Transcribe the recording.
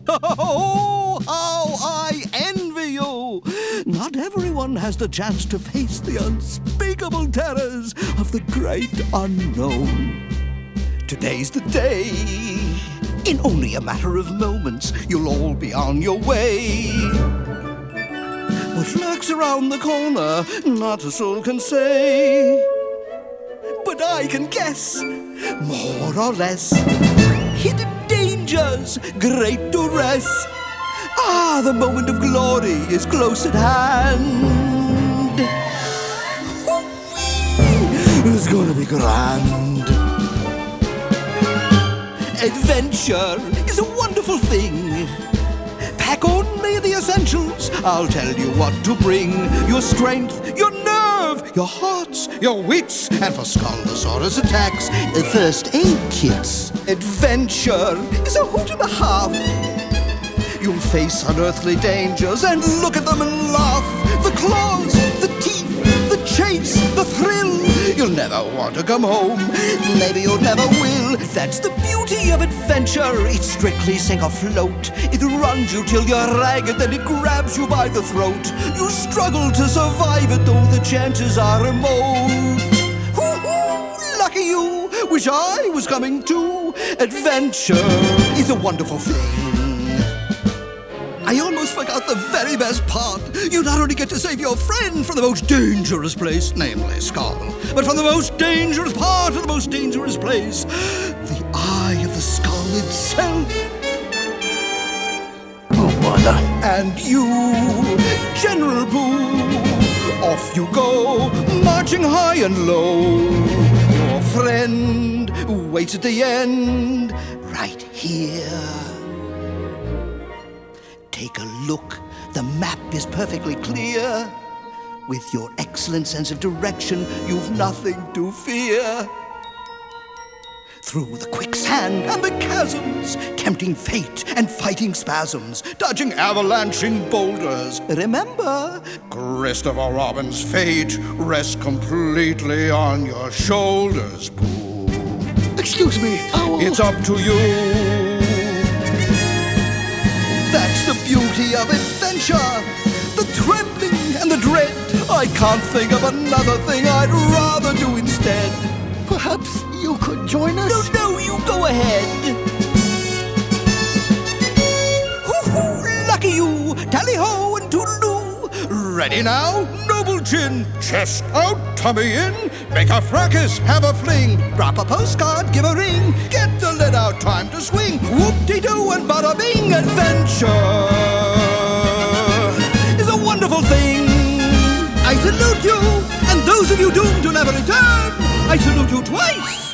Oh, how I envy you! Not everyone has the chance to face the unspeakable terrors of the great unknown. Today's the day. In only a matter of moments, you'll all be on your way. What lurks around the corner, not a soul can say. But I can guess, more or less. Hidden dangers, great duress. Ah, the moment of glory is close at hand. It's gonna be grand. Adventure is a wonderful thing. Pack only the essentials. I'll tell you what to bring. Your strength, your nerve, your hearts, your wits, and for Scaldosaurus attacks, first aid kits. Adventure is a hoot and a half. You'll face unearthly dangers and look at them and laugh. The claws, the teeth, the chase, the thrill. You'll never want to come home. Maybe you never will. That's the beauty of adventure. It's strictly sink or float. It runs you till you're ragged, then it grabs you by the throat. You struggle to survive it, though the chances are remote. Hoo-hoo, lucky you. Wish I was coming too. Adventure is a wonderful thing. I almost forgot the very best part. You not only get to save your friend from the most dangerous place, namely Skull, but from the most dangerous part of the most dangerous place, the eye of the skull itself. Oh, bother. And you, General Pooh, off you go, marching high and low. Your friend waits at the end, right here. Take a look, the map is perfectly clear. With your excellent sense of direction, you've nothing to fear. Through the quicksand and the chasms, tempting fate and fighting spasms, dodging avalanching boulders. Remember, Christopher Robin's fate rests completely on your shoulders, Pooh. Excuse me, Owl. It's up to you. That's the beauty of adventure, the trembling and the dread. I can't think of another thing I'd rather do instead. Perhaps you could join us? No, you go ahead. Hoo-hoo, lucky you, tally-ho and toodaloo. Ready now? Noble chin, chest out, tummy in. Make a fracas, have a fling. Drop a postcard, give a ring. Get the lid out, time to swing. Whoop-de-doo and bada-bing. Adventure is a wonderful thing. I salute you, and those of you doomed to never return, I salute you twice.